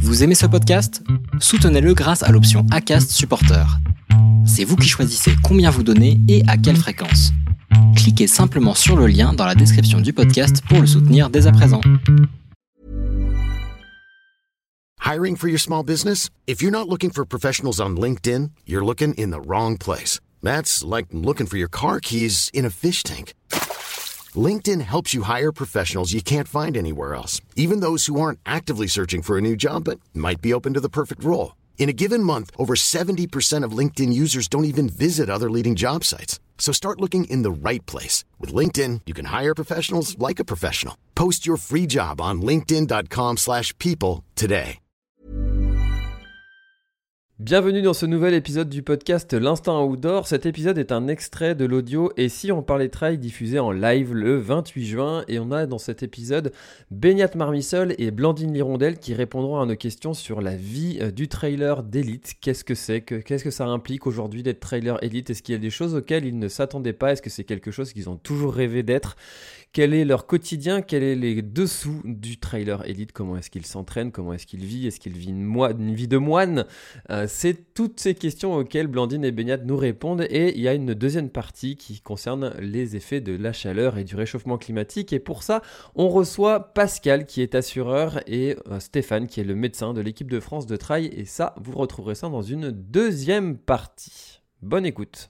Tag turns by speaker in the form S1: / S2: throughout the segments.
S1: Vous aimez ce podcast ? Soutenez-le grâce à l'option Acast Supporter. C'est vous qui choisissez combien vous donnez et à quelle fréquence. Cliquez simplement sur le lien dans la description du podcast pour le soutenir dès à présent.
S2: Hiring for your small business? If you're not looking for professionals on LinkedIn, you're looking in the wrong place. That's like looking for your car keys in a fish tank. LinkedIn helps you hire professionals you can't find anywhere else, even those who aren't actively searching for a new job but might be open to the perfect role. In a given month, over 70% of LinkedIn users don't even visit other leading job sites. So start looking in the right place. With LinkedIn, you can hire professionals like a professional. Post your free job on linkedin.com/people today.
S3: Bienvenue dans ce nouvel épisode du podcast L'Instinct Outdoor. Cet épisode est un extrait de l'audio Et si on parlait trail diffusé en live le 28 juin. Et on a dans cet épisode Beñat Marmisol et Blandine Lirondelle qui répondront à nos questions sur la vie du trailer d'élite. Qu'est-ce que c'est ? Qu'est-ce que ça implique aujourd'hui d'être trailer élite ? Est-ce qu'il y a des choses auxquelles ils ne s'attendaient pas ? Est-ce que c'est quelque chose qu'ils ont toujours rêvé d'être ? Quel est leur quotidien ? Quels sont les dessous du trailer élite ? Comment est-ce qu'il s'entraîne ? Comment est-ce qu'il vit ? Est-ce qu'il vit une vie de moine ? C'est toutes ces questions auxquelles Blandine et Beñat nous répondent. Et il y a une deuxième partie qui concerne les effets de la chaleur et du réchauffement climatique. Et pour ça, on reçoit Pascal qui est assureur et Stéphane qui est le médecin de l'équipe de France de trail. Et ça, vous retrouverez ça dans une deuxième partie. Bonne écoute.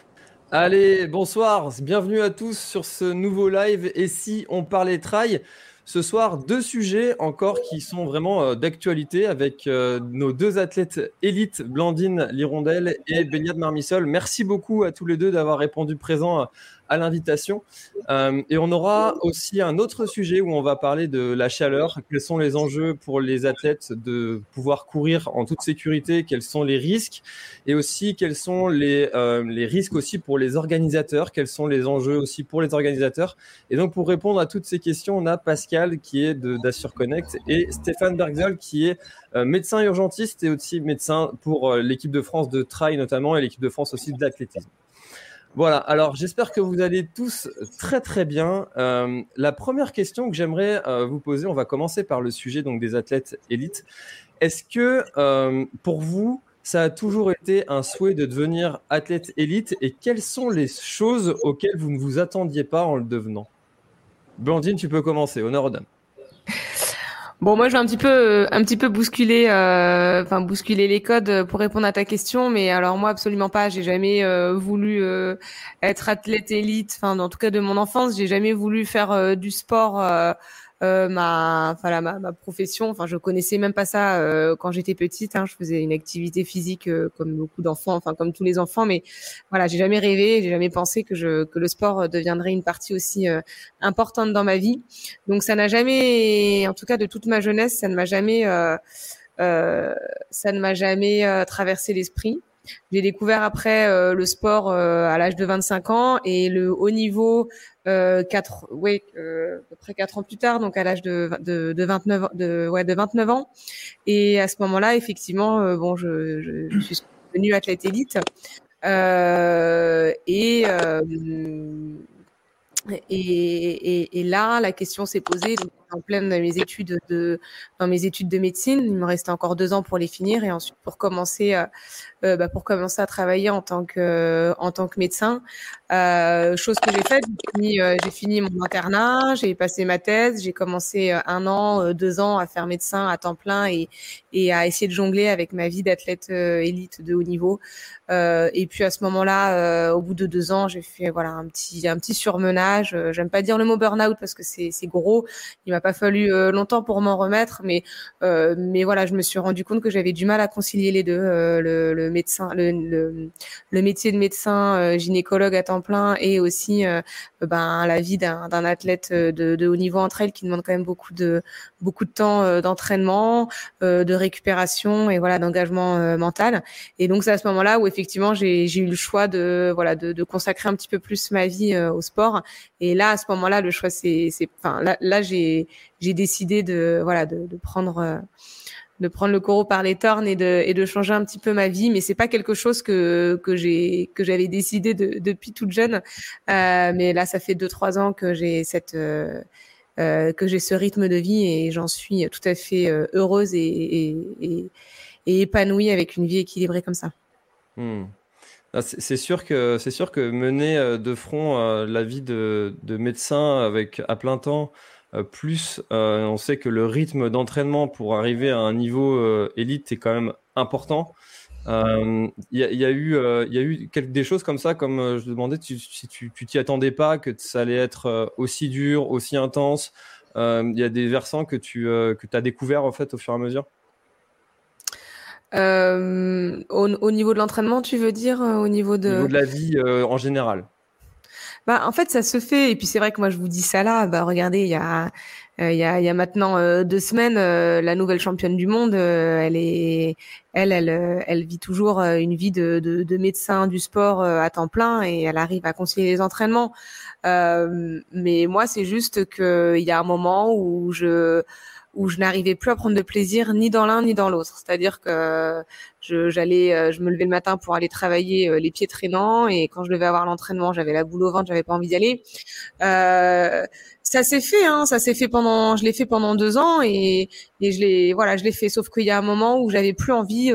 S3: Allez, bonsoir, bienvenue à tous sur ce nouveau live Et si on parlait trail ? Ce soir, deux sujets encore qui sont vraiment d'actualité avec nos deux athlètes élites, Blandine Lirondelle et Beñat Marmisol. Merci beaucoup à tous les deux d'avoir répondu présent à l'invitation. Et on aura aussi un autre sujet où on va parler de la chaleur. Quels sont les enjeux pour les athlètes de pouvoir courir en toute sécurité ? Quels sont les risques ? Et aussi, quels sont les risques aussi pour les organisateurs ? Quels sont les enjeux aussi pour les organisateurs ? Et donc, pour répondre à toutes ces questions, on a Pascal qui est d'Assure Connect et Stéphane Bergzoll qui est médecin urgentiste et aussi médecin pour l'équipe de France de trail notamment et l'équipe de France aussi d'athlétisme. Voilà, alors j'espère que vous allez tous très très bien. La première question que j'aimerais vous poser, on va commencer par le sujet donc, des athlètes élites. Est-ce que pour vous, ça a toujours été un souhait de devenir athlète élite et quelles sont les choses auxquelles vous ne vous attendiez pas en le devenant ? Blandine, tu peux commencer, honneur aux dames.
S4: Bon, moi, je vais un petit peu bousculer les codes pour répondre à ta question, mais alors moi, absolument pas. J'ai jamais voulu être athlète élite. Enfin, en tout cas, de mon enfance, j'ai jamais voulu faire du sport. Ma profession. Enfin, je connaissais même pas ça quand j'étais petite. Je faisais une activité physique comme beaucoup d'enfants, enfin comme tous les enfants, mais voilà, j'ai jamais rêvé, j'ai jamais pensé que le sport deviendrait une partie aussi importante dans ma vie. Donc ça n'a jamais, en tout cas de toute ma jeunesse, ça ne m'a jamais traversé l'esprit. J'ai découvert après le sport à l'âge de 25 ans et le haut niveau à peu près 4 ans plus tard, donc à l'âge de 29 ans. Et à ce moment-là, effectivement, je suis devenue athlète élite. Et là, la question s'est posée donc, en pleine dans mes études de médecine. Il me restait encore 2 ans pour les finir et ensuite pour commencer à travailler en tant que médecin. Chose que j'ai faite, j'ai fini mon internat, j'ai passé ma thèse, j'ai commencé 1 an, 2 ans à faire médecin à temps plein et à essayer de jongler avec ma vie d'athlète élite de haut niveau. Et puis à ce moment-là, au bout de 2 ans, j'ai fait un petit surmenage. J'aime pas dire le mot burn-out parce que c'est gros. Il m'a pas fallu longtemps pour m'en remettre, mais voilà, je me suis rendu compte que j'avais du mal à concilier les deux, le métier de médecin, gynécologue à temps plein et aussi la vie d'un athlète de haut niveau entre elles qui demande quand même beaucoup de temps d'entraînement, de récupération et voilà d'engagement mental. Et donc c'est à ce moment-là où effectivement j'ai eu le choix de consacrer un petit peu plus ma vie au sport. Et là à ce moment-là le choix là j'ai décidé de prendre le taureau par les cornes et de changer un petit peu ma vie, mais c'est pas quelque chose que j'avais décidé depuis toute jeune. Mais là, ça fait 2-3 ans que j'ai j'ai ce rythme de vie et j'en suis tout à fait heureuse et épanouie avec une vie équilibrée comme ça.
S3: C'est sûr que mener de front la vie de médecin à plein temps, plus on sait que le rythme d'entraînement pour arriver à un niveau élite est quand même important. Il y a eu des choses comme ça, comme je demandais si tu t'y attendais pas, que ça allait être aussi dur, aussi intense. Il y a des versants que tu as découvert en fait au fur et à mesure.
S4: Au niveau de l'entraînement, tu veux dire, au niveau de
S3: la vie en général?
S4: En fait, ça se fait. Et puis, c'est vrai que moi, je vous dis ça là. Regardez, il y a maintenant 2 semaines, la nouvelle championne du monde, elle vit toujours une vie de médecin du sport à temps plein et elle arrive à concilier les entraînements. Mais moi, c'est juste que il y a un moment où je n'arrivais plus à prendre de plaisir ni dans l'un ni dans l'autre. C'est-à-dire que je me levais le matin pour aller travailler les pieds traînants et quand je devais avoir l'entraînement, j'avais la boule au ventre, j'avais pas envie d'y aller. Ça s'est fait, je l'ai fait pendant 2 ans et je l'ai fait. Sauf qu'il y a un moment où j'avais plus envie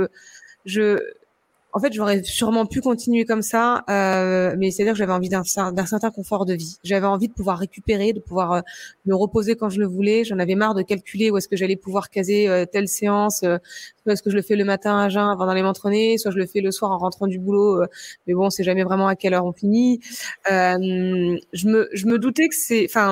S4: en fait, j'aurais sûrement pu continuer comme ça, mais c'est-à-dire que j'avais envie d'un certain confort de vie. J'avais envie de pouvoir récupérer, de pouvoir me reposer quand je le voulais. J'en avais marre de calculer où est-ce que j'allais pouvoir caser telle séance. Soit est-ce que je le fais le matin à jeun avant d'aller m'entraîner, soit je le fais le soir en rentrant du boulot. Mais bon, c'est jamais vraiment à quelle heure on finit. Je me doutais que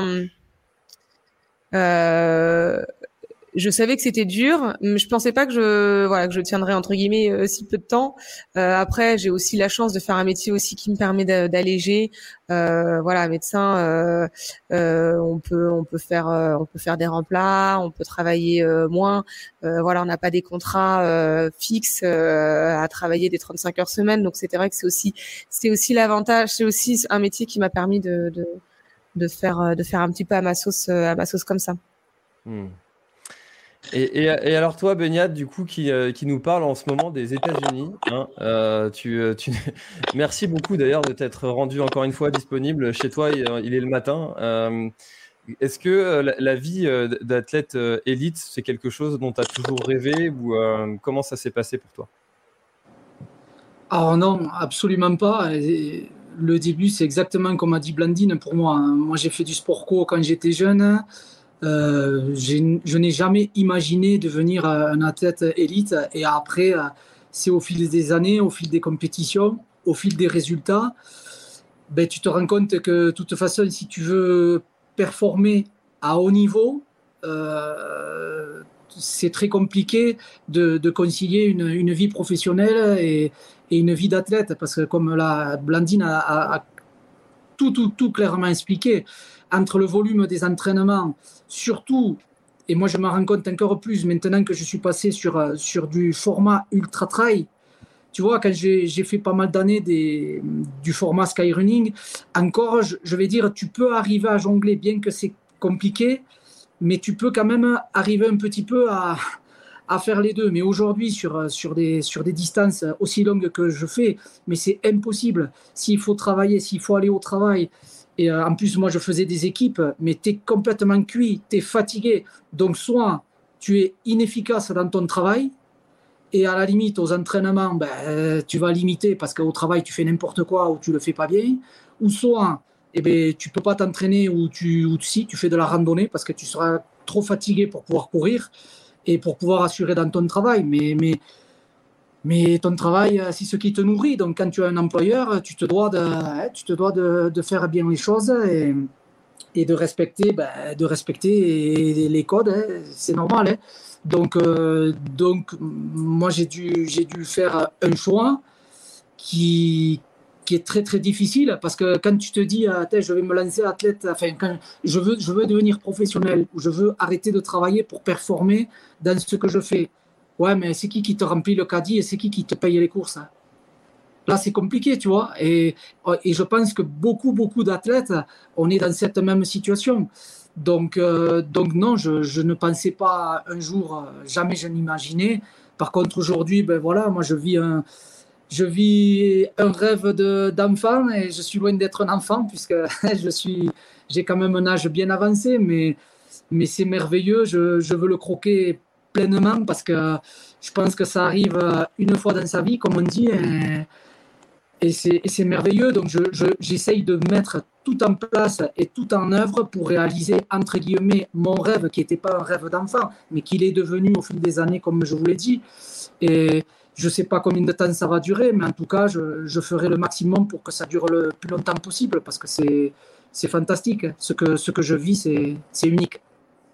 S4: je savais que c'était dur, mais je pensais pas que je tiendrais entre guillemets si peu de temps. Après, j'ai aussi la chance de faire un métier aussi qui me permet d'alléger. Médecin, on peut faire des remplats, on peut travailler moins. On n'a pas des contrats fixes à travailler des 35 heures semaine. Donc c'est vrai que c'est aussi l'avantage. C'est aussi un métier qui m'a permis de faire un petit peu à ma sauce comme ça.
S3: Et alors toi, Benyat, du coup, qui nous parle en ce moment des États-Unis, merci beaucoup d'ailleurs de t'être rendu encore une fois disponible chez toi. Il est le matin. Est-ce que la vie d'athlète élite, c'est quelque chose dont tu as toujours rêvé ou comment ça s'est passé pour toi?
S5: Alors non, absolument pas. Le début, c'est exactement comme a dit Blandine pour moi. Moi, j'ai fait du sport co quand j'étais jeune. Je n'ai jamais imaginé devenir un athlète élite et après c'est au fil des années, au fil des compétitions, au fil des résultats, tu te rends compte que de toute façon si tu veux performer à haut niveau, c'est très compliqué de concilier une vie professionnelle et une vie d'athlète parce que comme la Blandine a tout clairement expliqué, entre le volume des entraînements, surtout, et moi je m'en rends compte encore plus maintenant que je suis passé sur du format ultra trail. Tu vois, quand j'ai fait pas mal d'années du format skyrunning, encore, je vais dire, tu peux arriver à jongler, bien que c'est compliqué, mais tu peux quand même arriver un petit peu à faire les deux. Mais aujourd'hui, sur des distances aussi longues que je fais, mais c'est impossible. S'il faut travailler, s'il faut aller au travail, et en plus, moi, je faisais des équipes, mais tu es complètement cuit, tu es fatigué. Donc, soit tu es inefficace dans ton travail, et à la limite, aux entraînements, tu vas limiter parce qu'au travail, tu fais n'importe quoi ou tu le fais pas bien. Ou soit, tu peux pas t'entraîner ou si tu fais de la randonnée parce que tu seras trop fatigué pour pouvoir courir et pour pouvoir assurer dans ton travail. Mais ton travail, c'est ce qui te nourrit. Donc, quand tu as un employeur, tu te dois de faire bien les choses et de respecter les codes. C'est normal. Donc, moi, j'ai dû faire un choix qui est très, très difficile parce que quand tu te dis, je vais me lancer athlète, quand je veux devenir professionnel ou je veux arrêter de travailler pour performer dans ce que je fais. Ouais, mais c'est qui te remplit le caddie et c'est qui te paye les courses? Là, c'est compliqué, tu vois. Et je pense que beaucoup d'athlètes, on est dans cette même situation. Donc non, je ne pensais pas un jour, jamais je n'imaginais. Par contre, aujourd'hui, moi, je vis un rêve d'enfant et je suis loin d'être un enfant puisque je j'ai quand même un âge bien avancé, mais c'est merveilleux. Je veux le croquer pleinement parce que je pense que ça arrive une fois dans sa vie, comme on dit, et c'est merveilleux. Donc, j'essaye de mettre tout en place et tout en œuvre pour réaliser, entre guillemets, mon rêve, qui n'était pas un rêve d'enfant, mais qu'il est devenu au fil des années, comme je vous l'ai dit. Et je ne sais pas combien de temps ça va durer, mais en tout cas, je ferai le maximum pour que ça dure le plus longtemps possible, parce que c'est fantastique. Ce que je vis, c'est unique.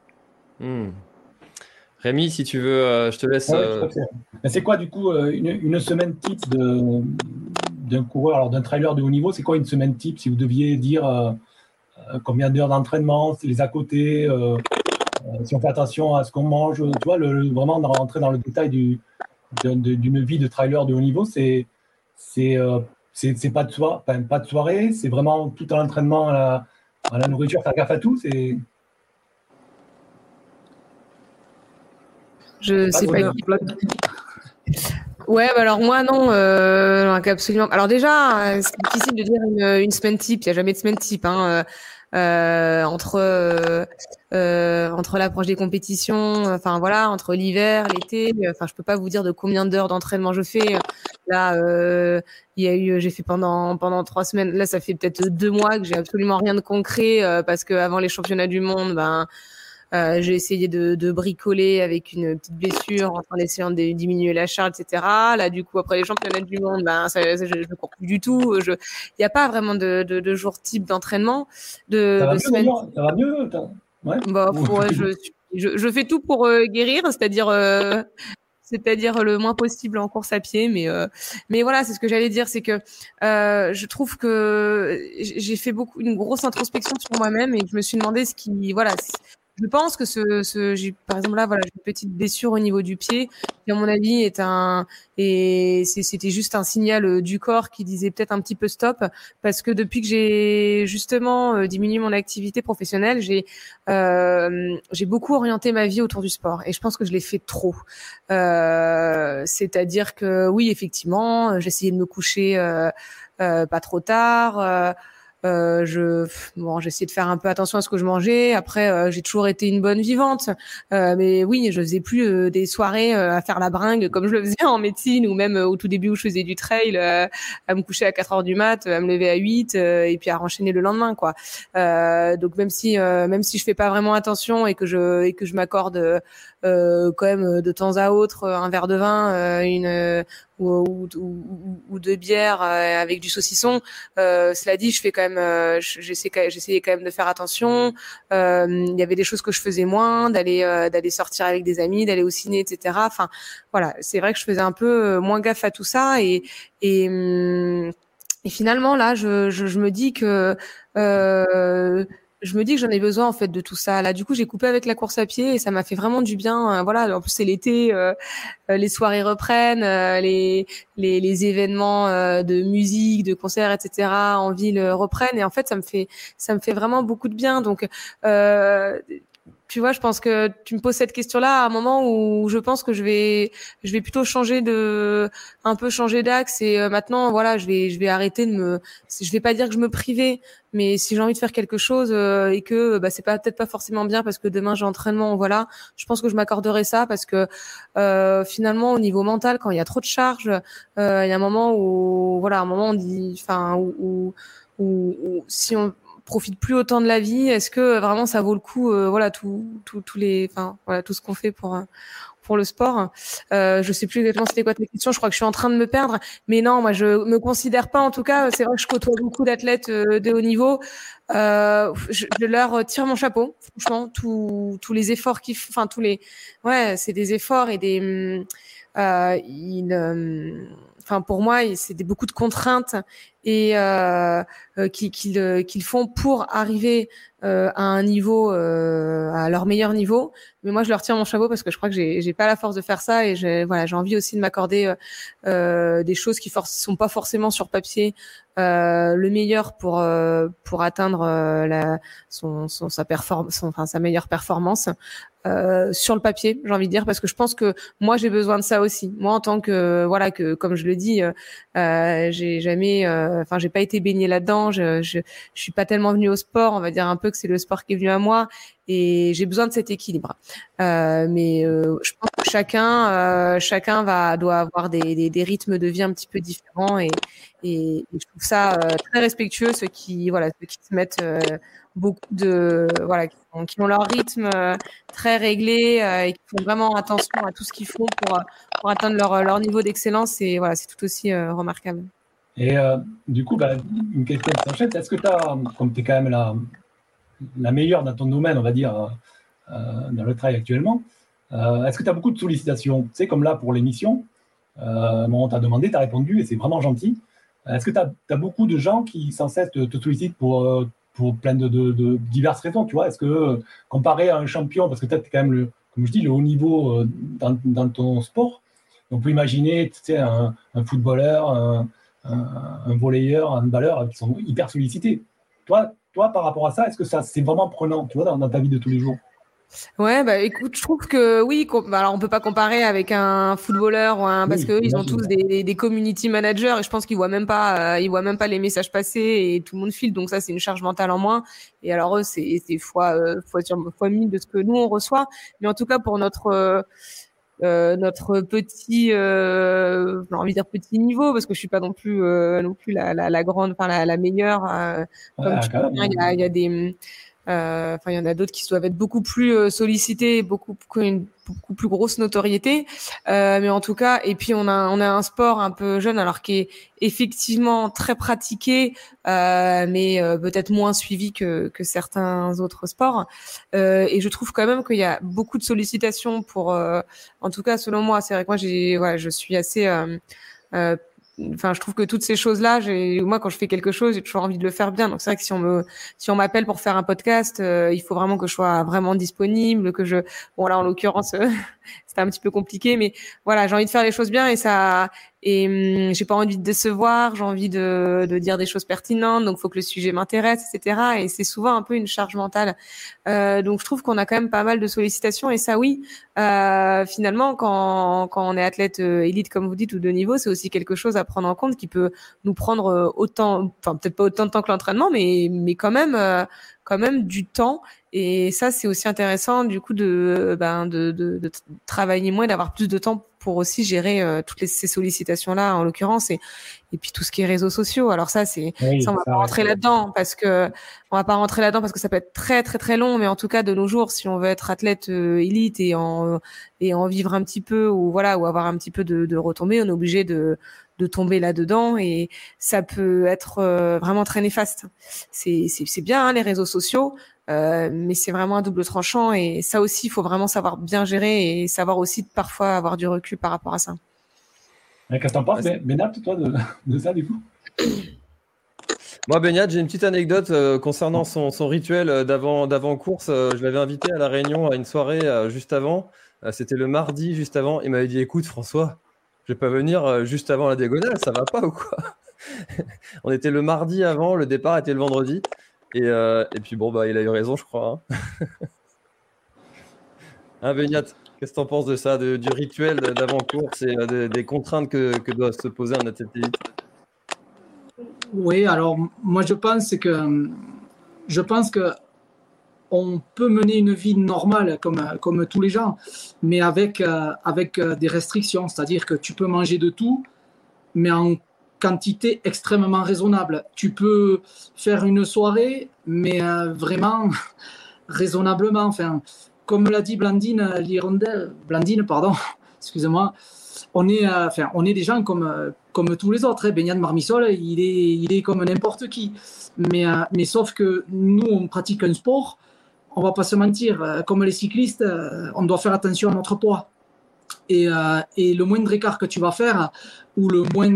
S3: Rémi, si tu veux, je te laisse.
S6: Mais c'est quoi, du coup, une semaine type d'un coureur, alors d'un trailer de haut niveau? C'est quoi une semaine type, si vous deviez dire combien d'heures d'entraînement, les à côté, si on fait attention à ce qu'on mange, tu vois, vraiment rentrer dans le détail d'une vie de trailer de haut niveau, c'est pas de soirée, c'est vraiment tout à l'entraînement, à la nourriture, faire gaffe à tout.
S4: Je sais pas. Ouais, bah alors moi non, absolument. Alors déjà, c'est difficile de dire une semaine type. Il y a jamais de semaine type. Entre l'approche des compétitions, enfin voilà, entre l'hiver, l'été. Enfin, je peux pas vous dire de combien d'heures d'entraînement je fais. Là, j'ai fait pendant 3 semaines. Là, ça fait peut-être 2 mois que j'ai absolument rien de concret parce que avant les championnats du monde, j'ai essayé de bricoler avec une petite blessure en essayant de diminuer la charge, etc. Là, du coup, après les championnats du monde, je cours plus du tout. Il n'y a pas vraiment de jour type d'entraînement.
S6: Ça va mieux. Ouais.
S4: Je fais tout pour guérir, c'est-à-dire le moins possible en course à pied, mais voilà, c'est ce que j'allais dire, c'est que je trouve que j'ai fait une grosse introspection sur moi-même et que je me suis demandé je pense que j'ai, par exemple, là, voilà, j'ai une petite blessure au niveau du pied, qui, à mon avis, c'était juste un signal du corps qui disait peut-être un petit peu stop, parce que depuis que j'ai justement diminué mon activité professionnelle, j'ai beaucoup orienté ma vie autour du sport, et je pense que je l'ai fait trop. C'est-à-dire que oui, effectivement, j'essayais de me coucher pas trop tard. J'essayais de faire un peu attention à ce que je mangeais. Après, j'ai toujours été une bonne vivante, mais oui, je faisais plus des soirées à faire la bringue comme je le faisais en médecine, ou même au tout début où je faisais du trail, à me coucher à 4 heures du mat, à me lever à 8 et puis à enchaîner le lendemain, quoi. Donc même si je fais pas vraiment attention et que je m'accorde quand même de temps à autre un verre de vin, ou 2 bières avec du saucisson, cela dit, je fais quand même j'essayais quand même de faire attention. Il y avait des choses que je faisais moins, d'aller sortir avec des amis, d'aller au ciné, etc. Enfin voilà, c'est vrai que je faisais un peu moins gaffe à tout ça, et finalement là je me dis que j'en ai besoin en fait de tout ça. Là, du coup, j'ai coupé avec la course à pied et ça m'a fait vraiment du bien. Voilà, en plus c'est l'été, les soirées reprennent, les événements de musique, de concerts, etc. en ville reprennent, et en fait ça me fait vraiment beaucoup de bien. Donc tu vois, je pense que tu me poses cette question-là à un moment où je pense que je vais plutôt un peu changer d'axe, et maintenant voilà, je vais arrêter je vais pas dire que je me privais, mais si j'ai envie de faire quelque chose et que c'est peut-être pas forcément bien parce que demain j'ai entraînement, voilà, je pense que je m'accorderai ça, parce que finalement au niveau mental, quand il y a trop de charges, il y a un moment où on dit, enfin où si on profite plus autant de la vie, est-ce que vraiment ça vaut le coup, tout ce qu'on fait pour le sport. Je sais plus exactement c'était quoi ta question, je crois que je suis en train de me perdre, mais non, moi je me considère pas, en tout cas, c'est vrai que je côtoie beaucoup d'athlètes de haut niveau, je leur tire mon chapeau, franchement, tous les efforts c'est des efforts et des pour moi, c'est beaucoup de contraintes et qu'ils font pour arriver à un niveau, à leur meilleur niveau. Mais moi, je leur tire mon chapeau parce que je crois que j'ai pas la force de faire ça, et j'ai envie aussi de m'accorder des choses qui sont pas forcément sur papier le meilleur pour atteindre sa meilleure performance. Sur le papier, j'ai envie de dire, parce que je pense que moi j'ai besoin de ça aussi. Moi, en tant que comme je le dis, j'ai jamais Enfin, j'ai pas été baignée là-dedans. Je suis pas tellement venue au sport. On va dire un peu que c'est le sport qui est venu à moi, et j'ai besoin de cet équilibre. Mais je pense que chacun doit avoir des rythmes de vie un petit peu différents, et je trouve ça très respectueux ceux qui se mettent beaucoup qui ont leur rythme très réglé, et qui font vraiment attention à tout ce qu'ils font pour atteindre leur niveau d'excellence, et voilà, c'est tout aussi remarquable.
S6: Et du coup, une question qui s'enchaîne, est-ce que tu as, comme tu es quand même la meilleure dans ton domaine, on va dire, dans le travail actuellement, est-ce que tu as beaucoup de sollicitations? Tu sais, comme là pour l'émission, on t'a demandé, tu as répondu, et c'est vraiment gentil. Est-ce que tu as beaucoup de gens qui sans cesse te sollicitent pour plein de diverses raisons, tu vois? Est-ce que, comparé à un champion, parce que tu es quand même, comme je dis, le haut niveau dans ton sport, on peut imaginer, tu sais, un footballeur, un volleyeur, un handballeur qui sont hyper sollicités. Toi, par rapport à ça, est-ce que ça c'est vraiment prenant, tu vois, dans ta vie de tous les jours?
S4: Ouais, écoute, je trouve que oui, alors on peut pas comparer avec un footballeur parce que ils ont tous des community managers, et je pense qu'ils voient même pas les messages passer, et tout le monde file, donc ça c'est une charge mentale en moins. Et alors eux c'est fois 1000 de ce que nous on reçoit. Mais en tout cas pour notre petit, j'ai envie de dire petit niveau, parce que je suis pas non plus la grande, enfin la meilleure. Comme tu vois, il y a des il y en a d'autres qui doivent être beaucoup plus sollicités, beaucoup plus grosse notoriété. Mais en tout cas, et puis on a un sport un peu jeune, alors qui est effectivement très pratiqué, mais peut-être moins suivi que certains autres sports. Et je trouve quand même qu'il y a beaucoup de sollicitations pour, en tout cas selon moi, c'est vrai que moi je suis assez je trouve que toutes ces choses-là, moi, quand je fais quelque chose, j'ai toujours envie de le faire bien. Donc, c'est vrai que si on m'appelle pour faire un podcast, il faut vraiment que je sois vraiment disponible, bon, là, en l'occurrence, c'était un petit peu compliqué, mais voilà, j'ai envie de faire les choses bien, et j'ai pas envie de décevoir, j'ai envie de dire des choses pertinentes, donc faut que le sujet m'intéresse, etc. Et c'est souvent un peu une charge mentale. Donc je trouve qu'on a quand même pas mal de sollicitations, et ça, oui, finalement, quand on est athlète élite, comme vous dites, ou de niveau, c'est aussi quelque chose à prendre en compte, qui peut nous prendre autant, enfin peut-être pas autant de temps que l'entraînement, mais quand même du temps. Et ça, c'est aussi intéressant, du coup, de travailler moins, d'avoir plus de temps pour aussi gérer ces sollicitations-là, en l'occurrence, et puis tout ce qui est réseaux sociaux. Alors ça, on va pas rentrer là-dedans, parce que ça peut être très très très long, mais en tout cas, de nos jours, si on veut être athlète élite et en vivre un petit peu, ou avoir un petit peu de retombées, on est obligé de tomber là-dedans, et ça peut être vraiment très néfaste. C'est bien, hein, les réseaux sociaux, mais c'est vraiment un double tranchant, et ça aussi, il faut vraiment savoir bien gérer, et savoir aussi parfois avoir du recul par rapport à ça.
S6: Qu'est-ce que t'en penses, Benat, toi, de ça, du coup?
S3: Moi, Benat, j'ai une petite anecdote concernant son rituel d'avant course. Je l'avais invité à La Réunion à une soirée juste avant. C'était le mardi juste avant. Il m'avait dit, écoute, François, je vais pas venir juste avant la diagonale, ça va pas ou quoi? On était le mardi avant, le départ était le vendredi. Et puis bon, il a eu raison, je crois. Hein, Benat, qu'est-ce que tu en penses de ça, du rituel d'avant-course, et des contraintes que doit se poser un athlète élite?
S5: Oui, alors moi je pense que on peut mener une vie normale comme tous les gens, mais avec des restrictions, c'est-à-dire que tu peux manger de tout, mais en quantité extrêmement raisonnable. Tu peux faire une soirée, mais vraiment raisonnablement. Enfin, comme l'a dit Blandine Lirondelle, excusez-moi, on est des gens comme tous les autres. Benat Marmisol, il est comme n'importe qui. Mais sauf que nous, on pratique un sport, on va pas se mentir, comme les cyclistes, on doit faire attention à notre poids. Et le moindre écart que tu vas faire, ou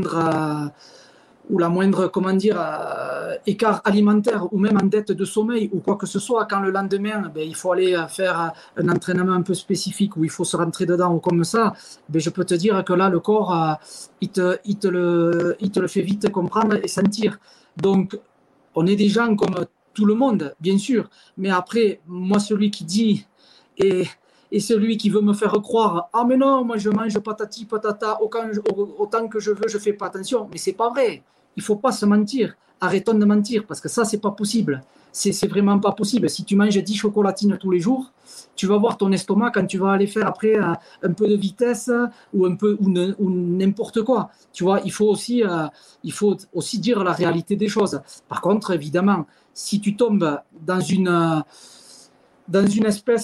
S5: la moindre, écart alimentaire, ou même en dette de sommeil, ou quoi que ce soit, quand le lendemain, il faut aller faire un entraînement un peu spécifique, où il faut se rentrer dedans, ou comme ça, je peux te dire que là, le corps, il te le fait vite comprendre et sentir. Donc, on est des gens comme tout le monde, bien sûr, mais après, moi, celui qui dit, et celui qui veut me faire croire, ah mais non, moi je mange patati patata autant que je veux, je fais pas attention, mais c'est pas vrai. il faut pas se mentir. Arrêtons de mentir, parce que ça, c'est pas possible. C'est vraiment pas possible. Si tu manges 10 chocolatines tous les jours, tu vas voir ton estomac quand tu vas aller faire après un peu de vitesse ou n'importe quoi. Tu vois, il faut aussi dire la réalité des choses. Par contre, évidemment, si tu tombes dans une espèce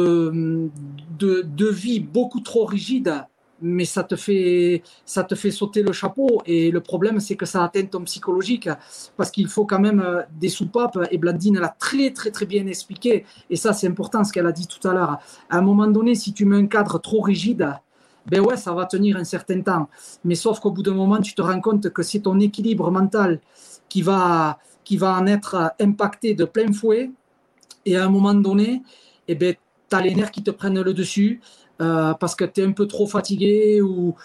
S5: de vie beaucoup trop rigide, mais ça te fait sauter le chapeau. Et le problème, c'est que ça atteint ton psychologique, parce qu'il faut quand même des soupapes. Et Blandine l'a très, très, très bien expliqué. Et ça, c'est important, ce qu'elle a dit tout à l'heure. À un moment donné, si tu mets un cadre trop rigide, ben ouais, ça va tenir un certain temps. Mais sauf qu'au bout d'un moment, tu te rends compte que c'est ton équilibre mental qui va en être impacté de plein fouet. Et à un moment donné, eh ben, tu as les nerfs qui te prennent le dessus. Parce que tu es un peu trop fatigué ou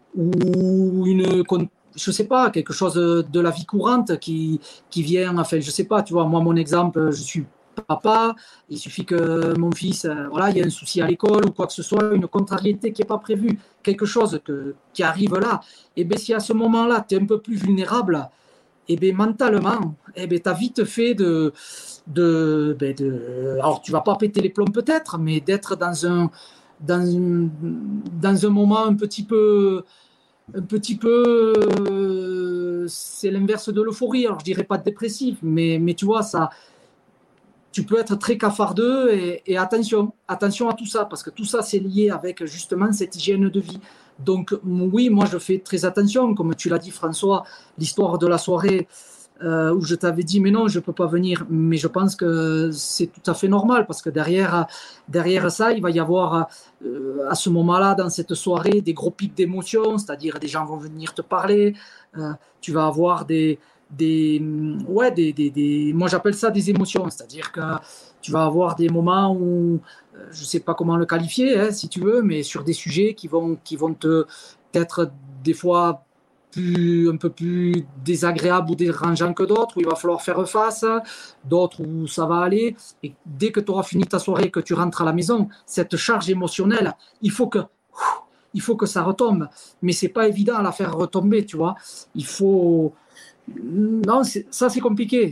S5: je sais pas, quelque chose de la vie courante qui vient, enfin, je sais pas, tu vois, moi, mon exemple, je suis papa, il suffit que mon fils, il y a un souci à l'école ou quoi que ce soit, une contrariété qui n'est pas prévue, quelque chose qui arrive là, et bien, si à ce moment-là, tu es un peu plus vulnérable, et bien, mentalement, tu as vite fait alors, tu vas pas péter les plombs peut-être, mais d'être dans un moment un petit peu, c'est l'inverse de l'euphorie. Alors je dirais pas dépressif, mais tu vois ça, tu peux être très cafardeux et attention à tout ça, parce que tout ça c'est lié avec justement cette hygiène de vie. Donc oui, moi je fais très attention, comme tu l'as dit François, l'histoire de la soirée. Où je t'avais dit mais non, je peux pas venir, mais je pense que c'est tout à fait normal, parce que derrière ça, il va y avoir à ce moment-là, dans cette soirée, des gros pics d'émotions, c'est-à-dire des gens vont venir te parler, tu vas avoir moi j'appelle ça des émotions, c'est-à-dire que tu vas avoir des moments où je sais pas comment le qualifier, si tu veux, mais sur des sujets qui vont être des fois un peu plus désagréable ou dérangeant que d'autres, où il va falloir faire face, d'autres où ça va aller. Et dès que tu auras fini ta soirée, que tu rentres à la maison, cette charge émotionnelle, il faut que ça retombe. Mais c'est pas évident à la faire retomber, tu vois. Non, ça c'est compliqué.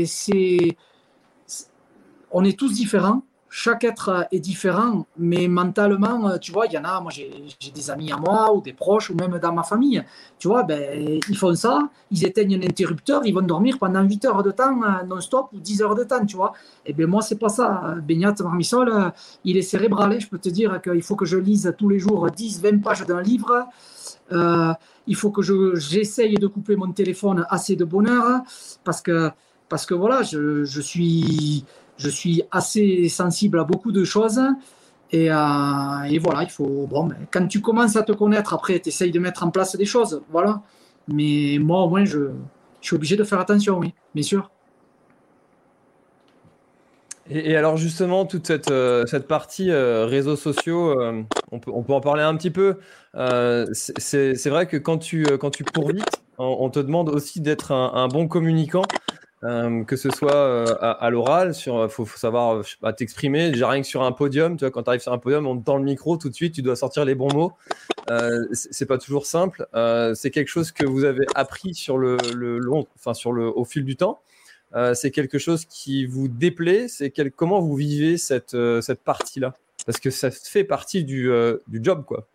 S5: On est tous différents. Chaque être est différent, mais mentalement, tu vois, il y en a, moi j'ai des amis à moi, ou des proches, ou même dans ma famille, tu vois, ils font ça, ils éteignent un interrupteur, ils vont dormir pendant 8 heures de temps non-stop, ou 10 heures de temps, tu vois. Et bien moi, c'est pas ça. Beignat Marmisol, il est cérébral, je peux te dire qu'il faut que je lise tous les jours 10-20 pages d'un livre. Il faut que j'essaye de couper mon téléphone assez de bonne heure, parce que voilà, je suis assez sensible à beaucoup de choses, et voilà, il faut, quand tu commences à te connaître, après tu essayes de mettre en place des choses, voilà. Mais moi au moins je suis obligé de faire attention, oui, bien sûr.
S3: Et alors justement, toute cette partie réseaux sociaux, on peut en parler un petit peu. C'est vrai que quand tu cours vite, on te demande aussi d'être un bon communicant. Que ce soit à l'oral, faut savoir t'exprimer. Déjà rien que sur un podium, tu vois, quand tu arrives sur un podium, on te tend le micro tout de suite, tu dois sortir les bons mots. C'est pas toujours simple. C'est quelque chose que vous avez appris sur au fil du temps. C'est quelque chose qui vous déplaît. Comment vous vivez cette partie-là, parce que ça fait partie du job, quoi.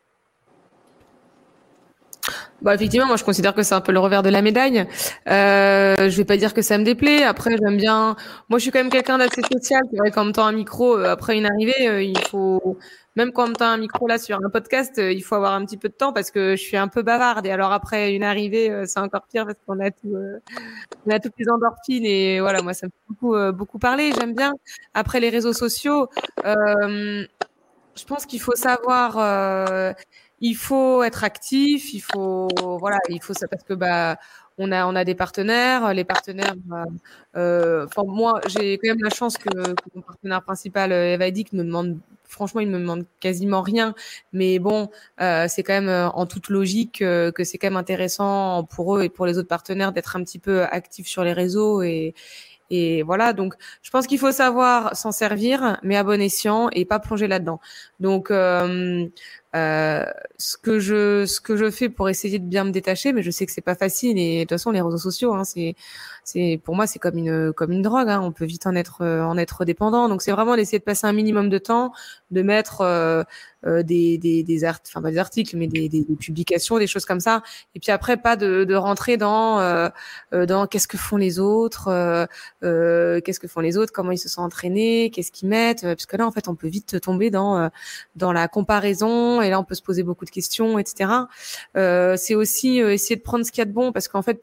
S4: Effectivement, moi je considère que c'est un peu le revers de la médaille. Je vais pas dire que ça me déplaît. Après, j'aime bien. Moi, je suis quand même quelqu'un d'assez social. C'est vrai qu'en même temps un micro après une arrivée, il faut, même quand t'as un micro là sur un podcast, il faut avoir un petit peu de temps, parce que je suis un peu bavarde. Et alors après une arrivée, c'est encore pire, parce qu'on a toutes les endorphines, et voilà, moi ça me fait beaucoup parler. J'aime bien. Après les réseaux sociaux, je pense qu'il faut savoir. Il faut être actif, il faut ça, parce que on a des partenaires, les partenaires. Moi, j'ai quand même la chance que mon partenaire principal, Evadic, me demande quasiment rien, mais bon, c'est quand même en toute logique que c'est quand même intéressant pour eux et pour les autres partenaires d'être un petit peu actifs sur les réseaux, et voilà, donc je pense qu'il faut savoir s'en servir, mais à bon escient, et pas plonger là-dedans. Donc Ce que je fais pour essayer de bien me détacher, mais je sais que c'est pas facile. Et de toute façon, les réseaux sociaux, hein, c'est pour moi, c'est comme une drogue. Hein. On peut vite en être dépendant. Donc c'est vraiment d'essayer de passer un minimum de temps, de mettre des articles, mais des publications, des choses comme ça. Et puis après, pas de rentrer dans qu'est-ce que font les autres, comment ils se sont entraînés, qu'est-ce qu'ils mettent, parce que là, en fait, on peut vite tomber dans la comparaison, et là, on peut se poser beaucoup de questions, etc. C'est aussi essayer de prendre ce qu'il y a de bon, parce qu'en fait,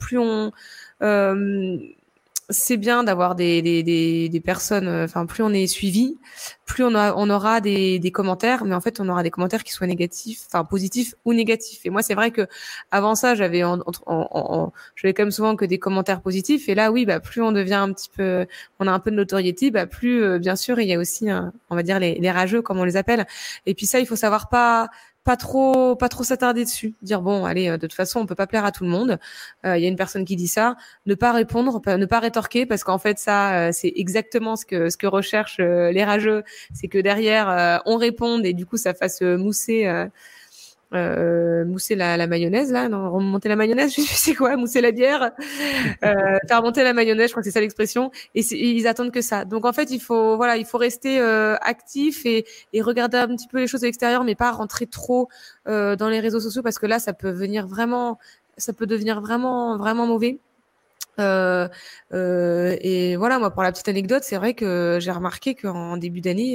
S4: c'est bien d'avoir des personnes, enfin plus on est suivi, plus on aura des commentaires, mais en fait on aura des commentaires qui soient négatifs, enfin positifs ou négatifs. Et moi c'est vrai que avant ça j'avais j'avais quand même souvent que des commentaires positifs, et là oui, bah plus on devient on a un peu de notoriété, bah plus bien sûr il y a aussi on va dire les rageux comme on les appelle. Et puis ça il faut savoir pas trop s'attarder dessus, dire bon allez, de toute façon on peut pas plaire à tout le monde, il y a une personne qui dit ça, ne pas répondre, ne pas rétorquer, parce qu'en fait ça c'est exactement ce que recherchent les rageux, c'est que derrière on réponde et du coup ça fasse mousser la mayonnaise là, non, remonter la mayonnaise, je sais c'est quoi, mousser la bière, faire monter la mayonnaise, je crois que c'est ça l'expression, et ils attendent que ça. Donc en fait il faut rester actif et regarder un petit peu les choses de l'extérieur, mais pas rentrer trop dans les réseaux sociaux, parce que là ça peut devenir vraiment vraiment mauvais. Et voilà, moi pour la petite anecdote, c'est vrai que j'ai remarqué qu'en début d'année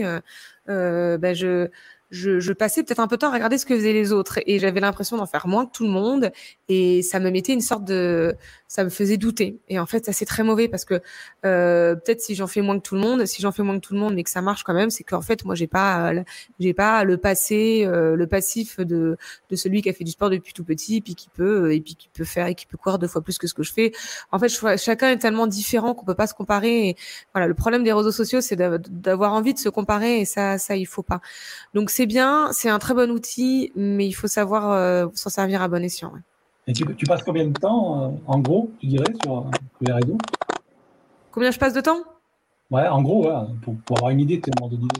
S4: je passais peut-être un peu de temps à regarder ce que faisaient les autres, et j'avais l'impression d'en faire moins que tout le monde, et ça me mettait ça me faisait douter. Et en fait, ça c'est très mauvais, parce que peut-être si j'en fais moins que tout le monde, mais que ça marche quand même, c'est qu'en fait moi j'ai pas le passif de celui qui a fait du sport depuis tout petit, puis qui peut courir 2 fois plus que ce que je fais. En fait, chacun est tellement différent qu'on peut pas se comparer. Et voilà, le problème des réseaux sociaux, c'est d'avoir envie de se comparer, et ça il faut pas. Donc c'est bien, c'est un très bon outil, mais il faut savoir s'en servir à bon escient. Ouais.
S6: Et tu passes combien de temps, en gros, tu dirais, sur les réseaux?
S4: Combien je passe de temps?
S6: Ouais, en gros, ouais, pour avoir une idée de tes ordre d'idée.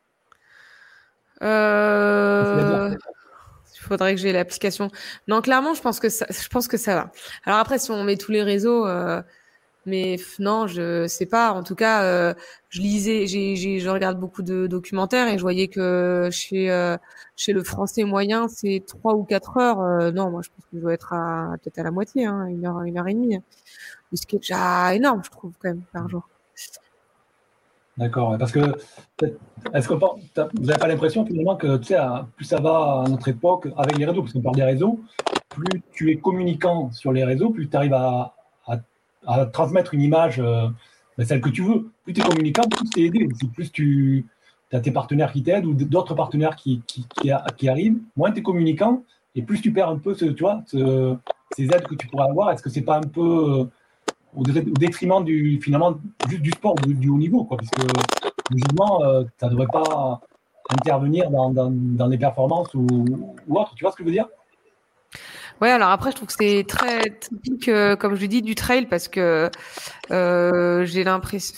S4: Il faudrait que j'ai l'application. Non, clairement, je pense que ça va. Alors après, si on met tous les réseaux, mais non, je sais pas. En tout cas, je regarde beaucoup de documentaires, et je voyais que chez le français moyen, c'est 3 ou 4 heures. Non, moi, je pense que je dois être peut-être à la moitié, hein, 1 heure et demie. Ce qui est déjà énorme, je trouve, quand même, par jour.
S6: D'accord, parce que est-ce que vous n'avez pas l'impression finalement que tu sais, plus ça va à notre époque avec les réseaux, parce qu'on parle des réseaux, plus tu es communicant sur les réseaux, plus tu arrives à transmettre une image, celle que tu veux. Plus tu es communicant, plus tu es aidé. Plus tu as tes partenaires qui t'aident, ou d'autres partenaires qui arrivent, moins tu es communicant, et plus tu perds un peu ces aides que tu pourrais avoir. Est-ce que c'est pas un peu au détriment finalement juste du sport, du haut niveau, quoi, puisque logiquement ça ne devrait pas intervenir dans les performances ou autre, tu vois ce que je veux dire?
S4: Ouais, alors après, je trouve que c'est très typique, comme je dis, du trail, parce que j'ai l'impression,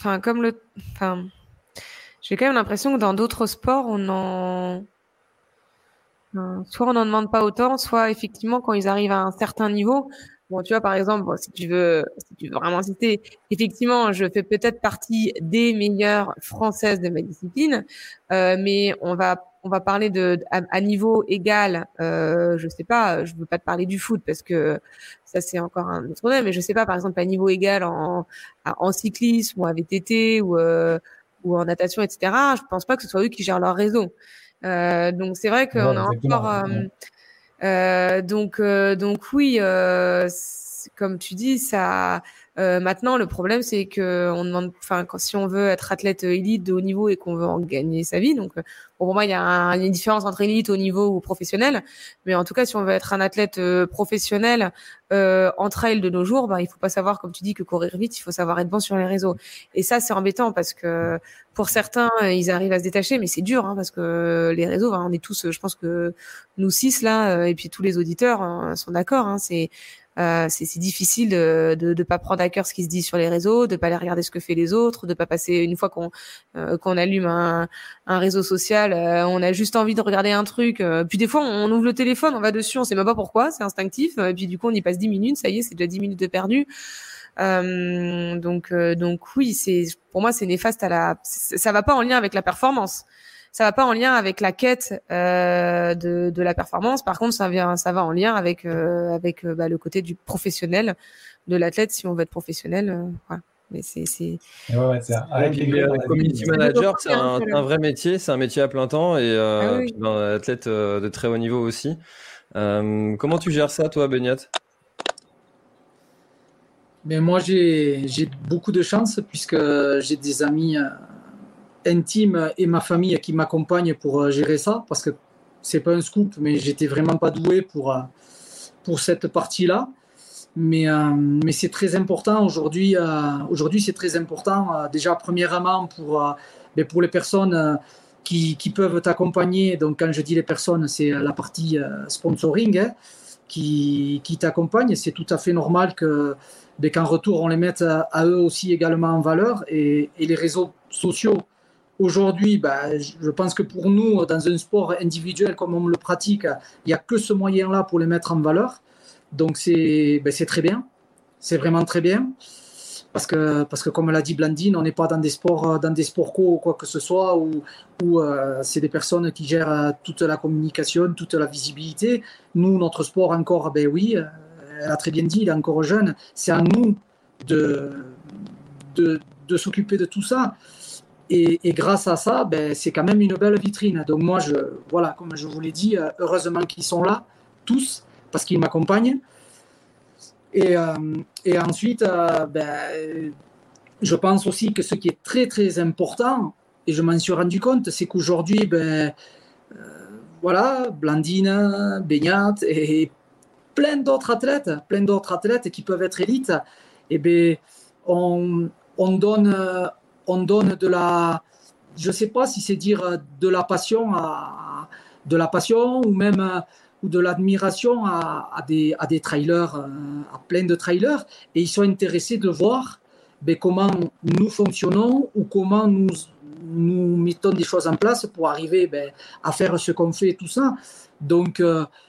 S4: j'ai quand même l'impression que dans d'autres sports, soit on n'en demande pas autant, soit effectivement quand ils arrivent à un certain niveau. Bon, tu vois, par exemple, si tu veux vraiment citer, effectivement, je fais peut-être partie des meilleures françaises de ma discipline, mais on va parler à niveau égal. Je sais pas, je veux pas te parler du foot, parce que ça c'est encore un autre problème, mais je sais pas, par exemple à niveau égal en cyclisme ou en VTT ou en natation, etc. Je pense pas que ce soit eux qui gèrent leur réseau. Donc c'est vrai qu'on a encore. Donc oui, comme tu dis, ça. Maintenant, le problème, c'est que on demande, si on veut être athlète élite de haut niveau et qu'on veut en gagner sa vie, donc pour moi, il y a une différence entre élite, haut niveau ou professionnel. Mais en tout cas, si on veut être un athlète professionnel en trail de nos jours, il faut pas savoir, comme tu dis, que courir vite, il faut savoir être bon sur les réseaux. Et ça, c'est embêtant, parce que pour certains, ils arrivent à se détacher, mais c'est dur, hein, parce que les réseaux, on est tous, je pense que nous 6 là, et puis tous les auditeurs sont d'accord, hein, c'est C'est difficile de pas prendre à cœur ce qui se dit sur les réseaux, de pas aller regarder ce que fait les autres, de pas passer une fois qu'on allume un réseau social, on a juste envie de regarder un truc, puis des fois on ouvre le téléphone, on va dessus, on sait même pas pourquoi, c'est instinctif, et puis du coup on y passe 10 minutes, ça y est, c'est déjà 10 minutes de perdu. Donc oui, pour moi c'est néfaste ça va pas en lien avec la performance. Ça va pas en lien avec la quête de la performance. Par contre, ça va en lien avec le côté du professionnel de l'athlète si on veut être professionnel. Voilà. Mais c'est
S3: community manager, c'est un vrai métier, c'est un métier à plein temps et
S4: oui.
S3: un athlète de très haut niveau aussi. Comment tu gères ça, toi, Beñat?
S5: Mais moi, j'ai beaucoup de chance puisque j'ai des amis intimes et ma famille qui m'accompagnent pour gérer ça, parce que c'est pas un scoop, mais j'étais vraiment pas doué pour cette partie-là. Mais c'est très important aujourd'hui. Aujourd'hui, c'est très important. Déjà, premièrement, pour les personnes qui peuvent t'accompagner. Donc, quand je dis les personnes, c'est la partie sponsoring qui t'accompagne. C'est tout à fait normal qu'en retour, on les mette à eux aussi également en valeur. Et les réseaux sociaux, aujourd'hui, je pense que pour nous, dans un sport individuel comme on le pratique, il n'y a que ce moyen-là pour les mettre en valeur. Donc, c'est très bien. C'est vraiment très bien. Parce que comme l'a dit Blandine, on n'est pas dans des sports co ou quoi que ce soit, où c'est des personnes qui gèrent toute la communication, toute la visibilité. Nous, notre sport encore, oui, elle a très bien dit, il est encore jeune. C'est à nous de s'occuper de tout ça. Et grâce à ça, c'est quand même une belle vitrine. Donc moi, comme je vous l'ai dit, heureusement qu'ils sont là, tous, parce qu'ils m'accompagnent. Et ensuite, je pense aussi que ce qui est très, très important, et je m'en suis rendu compte, c'est qu'aujourd'hui, Blandine, Beñat et plein d'autres athlètes qui peuvent être élites, on donne de la, je sais pas si c'est dire de la passion ou même ou de l'admiration à des trailers, à plein de trailers, et ils sont intéressés de voir comment nous fonctionnons ou comment nous mettons des choses en place pour arriver à faire ce qu'on fait et tout ça. Donc,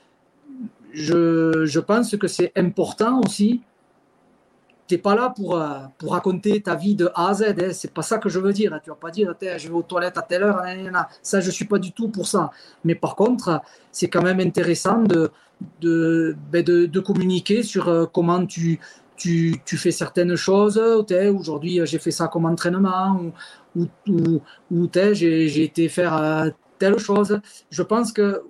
S5: je pense que c'est important aussi. Tu n'es pas là pour raconter ta vie de A à Z. Hein. C'est pas ça que je veux dire. Tu vas pas dire je vais aux toilettes à telle heure. Ça, je suis pas du tout pour ça. Mais par contre, c'est quand même intéressant de communiquer sur comment tu fais certaines choses. Aujourd'hui, j'ai fait ça comme entraînement ou j'ai été faire telle chose. Je pense que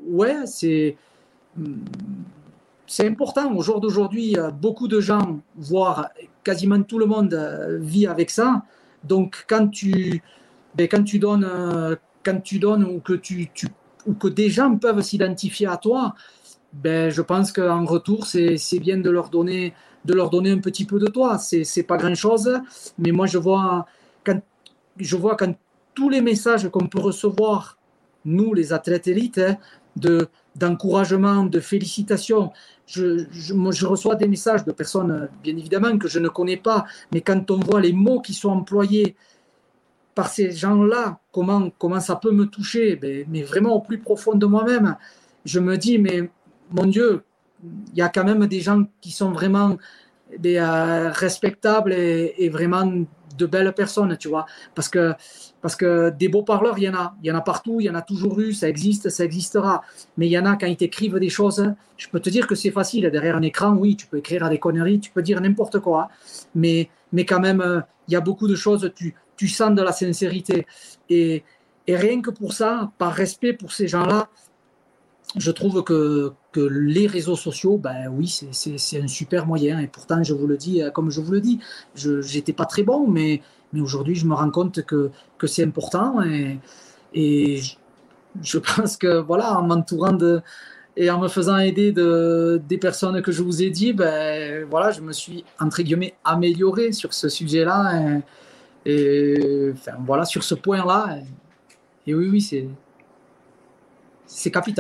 S5: c'est important. Au jour d'aujourd'hui, beaucoup de gens, voire quasiment tout le monde, vit avec ça. Donc, quand tu donnes ou que des gens peuvent s'identifier à toi, je pense qu'en retour, c'est bien de leur donner un petit peu de toi. C'est pas grand-chose, mais moi, je vois quand tous les messages qu'on peut recevoir, nous, les athlètes élites, d'encouragement, de félicitations. Je reçois des messages de personnes, bien évidemment, que je ne connais pas, mais quand on voit les mots qui sont employés par ces gens-là, comment ça peut me toucher, mais vraiment au plus profond de moi-même, je me dis, mais mon Dieu, il y a quand même des gens qui sont vraiment respectables et vraiment de belles personnes, tu vois, parce que des beaux parleurs, il y en a partout, il y en a toujours eu, ça existe, ça existera, mais il y en a quand ils t'écrivent des choses, je peux te dire que c'est facile, derrière un écran, oui, tu peux écrire des conneries, tu peux dire n'importe quoi, mais quand même, il y a beaucoup de choses, tu sens de la sincérité, et rien que pour ça, par respect pour ces gens-là, je trouve que les réseaux sociaux, oui, c'est un super moyen. Et pourtant, je vous le dis, comme je vous le dis, j'étais pas très bon, mais aujourd'hui, je me rends compte que c'est important. Et je pense que, voilà, en m'entourant et en me faisant aider des personnes que je vous ai dit, voilà, je me suis, entre guillemets, amélioré sur ce sujet-là. Et enfin, voilà, sur ce point-là. Et oui, c'est capital.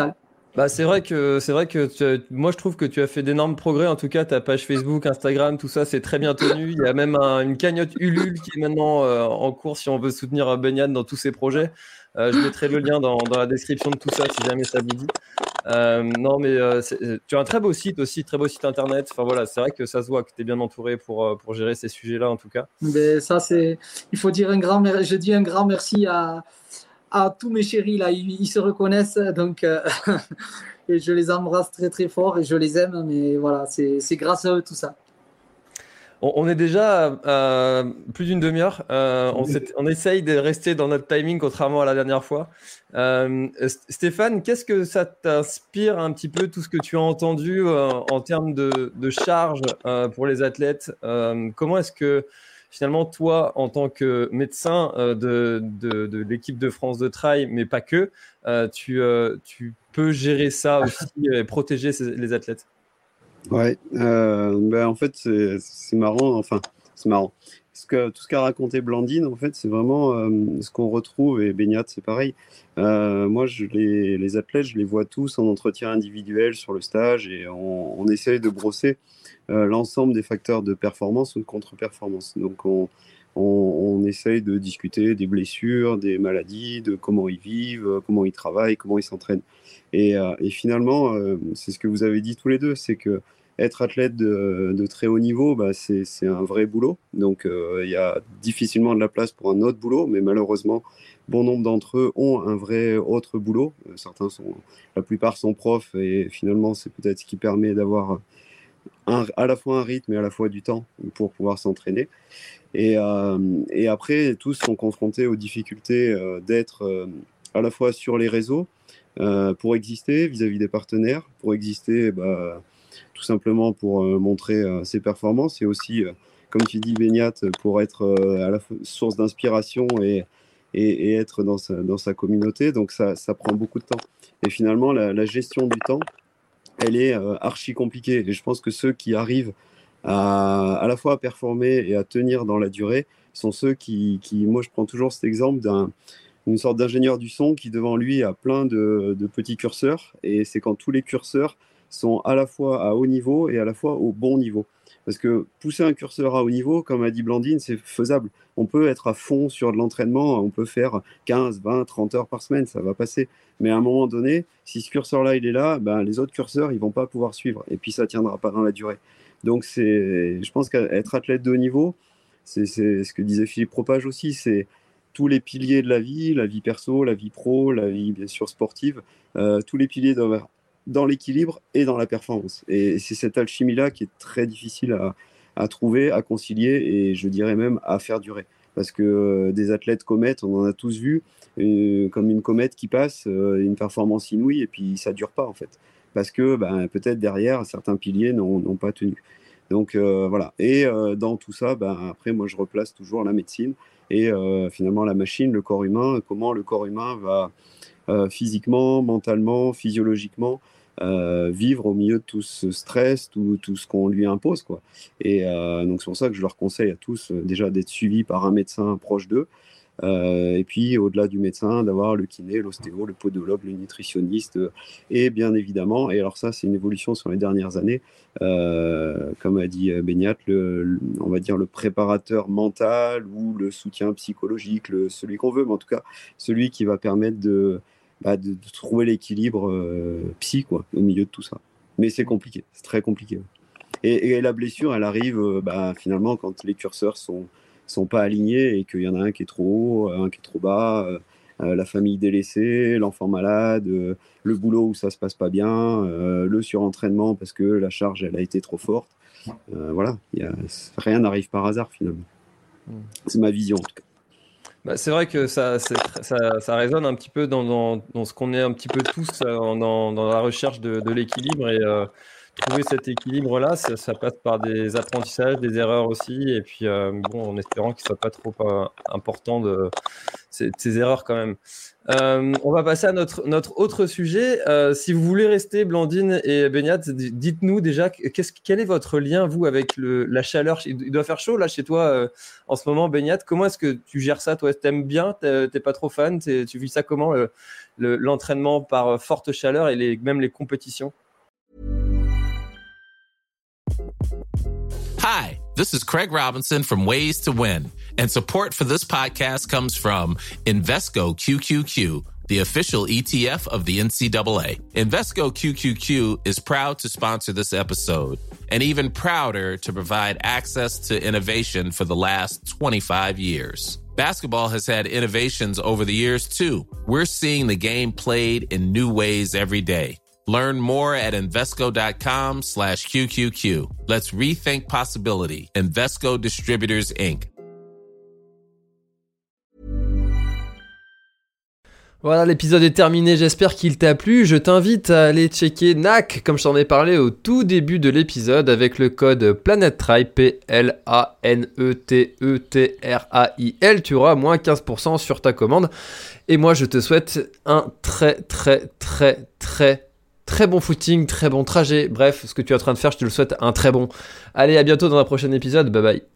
S3: Bah, c'est vrai que moi je trouve que tu as fait d'énormes progrès. En tout cas, ta page Facebook, Instagram, tout ça, c'est très bien tenu. Il y a même une cagnotte Ulule qui est maintenant en cours si on veut soutenir Beniat dans tous ses projets. Je mettrai le lien dans la description de tout ça si jamais ça vous dit. Non, mais tu as un très beau site aussi, très beau site internet. Enfin voilà, c'est vrai que ça se voit que tu es bien entouré pour gérer ces sujets-là en tout cas.
S5: Mais ça, il faut dire je dis un grand merci à tous mes chéris là, ils se reconnaissent, donc et je les embrasse très très fort et je les aime, mais voilà, c'est grâce à eux tout ça.
S3: On est déjà à plus d'une demi-heure. On essaye de rester dans notre timing, contrairement à la dernière fois. Stéphane, qu'est-ce que ça t'inspire un petit peu, tout ce que tu as entendu en termes de charge pour les athlètes? Comment est-ce que finalement, toi, en tant que médecin de l'équipe de France de trail, mais pas que, tu peux gérer ça aussi et protéger les athlètes?
S7: Ouais, en fait, c'est marrant. Enfin, c'est marrant. Tout ce qu'a raconté Blandine, en fait, c'est vraiment ce qu'on retrouve, et Beniat, c'est pareil. Moi, les athlètes, je les vois tous en entretien individuel sur le stage, et on essaye de brosser l'ensemble des facteurs de performance ou de contre-performance. Donc, on essaye de discuter des blessures, des maladies, de comment ils vivent, comment ils travaillent, comment ils s'entraînent. Et finalement, c'est ce que vous avez dit tous les deux, c'est que être athlète de très haut niveau, bah, c'est un vrai boulot. Donc, il y a difficilement de la place pour un autre boulot, mais malheureusement, bon nombre d'entre eux ont un vrai autre boulot. La plupart sont profs, et finalement, c'est peut-être ce qui permet d'avoir à la fois un rythme et à la fois du temps pour pouvoir s'entraîner. Et après, tous sont confrontés aux difficultés d'être à la fois sur les réseaux pour exister vis-à-vis des partenaires, pour exister tout simplement pour montrer ses performances, et aussi, comme tu dis Beniat, pour être à la source d'inspiration et être dans sa communauté. Donc ça prend beaucoup de temps. Et finalement, la gestion du temps, elle est archi compliquée. Et je pense que ceux qui arrivent à la fois à performer et à tenir dans la durée sont ceux qui moi je prends toujours cet exemple d'une sorte d'ingénieur du son qui devant lui a plein de petits curseurs, et c'est quand tous les curseurs sont à la fois à haut niveau et à la fois au bon niveau. Parce que pousser un curseur à haut niveau, comme a dit Blandine, c'est faisable. On peut être à fond sur de l'entraînement, on peut faire 15, 20, 30 heures par semaine, ça va passer. Mais à un moment donné, si ce curseur-là, il est là, les autres curseurs, ils vont pas pouvoir suivre. Et puis ça tiendra pas dans la durée. Donc je pense qu'être athlète de haut niveau, c'est ce que disait Philippe Propage aussi, c'est tous les piliers de la vie perso, la vie pro, la vie bien sûr sportive, tous les piliers doivent être dans l'équilibre et dans la performance. Et c'est cette alchimie-là qui est très difficile à trouver, à concilier, et je dirais même à faire durer. Parce que des athlètes comètes, on en a tous vu, comme une comète qui passe, une performance inouïe, et puis ça ne dure pas en fait. Parce que peut-être derrière, certains piliers n'ont pas tenu. Donc voilà. Et dans tout ça, après, moi, je replace toujours la médecine et finalement la machine, le corps humain, comment le corps humain va physiquement, mentalement, physiologiquement vivre au milieu de tout ce stress, tout ce qu'on lui impose, quoi. Et donc c'est pour ça que je leur conseille à tous déjà d'être suivis par un médecin proche d'eux, et puis au-delà du médecin, d'avoir le kiné, l'ostéo, le podologue, le nutritionniste, et bien évidemment, et alors ça c'est une évolution sur les dernières années, comme a dit Beniat, on va dire le préparateur mental ou le soutien psychologique, celui qu'on veut, mais en tout cas celui qui va permettre de trouver l'équilibre psy, quoi, au milieu de tout ça. Mais c'est compliqué, c'est très compliqué. Et la blessure, elle arrive finalement quand les curseurs sont pas alignés et qu'il y en a un qui est trop haut, un qui est trop bas, la famille délaissée, l'enfant malade, le boulot où ça se passe pas bien, le surentraînement parce que la charge elle a été trop forte. Voilà, rien n'arrive par hasard finalement. C'est ma vision en tout cas.
S3: C'est vrai que ça résonne un petit peu dans ce qu'on est un petit peu tous dans la recherche de l'équilibre, et trouver cet équilibre-là, ça passe par des apprentissages, des erreurs aussi, et puis en espérant qu'il ne soit pas trop important de ces erreurs quand même. On va passer à notre autre sujet. Si vous voulez rester, Blandine et Beniat, dites-nous déjà quel est votre lien, vous, avec la chaleur. Il doit faire chaud là chez toi en ce moment, Beniat. Comment est-ce que tu gères ça, toi? T'aimes bien? T'es pas trop fan? Tu vis ça comment, l'entraînement par forte chaleur et même les compétitions?
S8: Hi, this is Craig Robinson from Ways to Win, and support for this podcast comes from Invesco QQQ, the official ETF of the NCAA. Invesco QQQ is proud to sponsor this episode, and even prouder to provide access to innovation for the last 25 years. Basketball has had innovations over the years, too. We're seeing the game played in new ways every day. Learn more at Invesco.com/QQQ. Let's rethink possibility. Invesco Distributors, Inc.
S3: Voilà, l'épisode est terminé, j'espère qu'il t'a plu. Je t'invite à aller checker NAC, comme je t'en ai parlé au tout début de l'épisode, avec le code PlanetTrail, PLANETETRAIL. Tu auras moins 15% sur ta commande. Et moi, je te souhaite un très bon footing, très bon trajet. Bref, ce que tu es en train de faire, je te le souhaite un très bon. Allez, à bientôt dans un prochain épisode. Bye bye.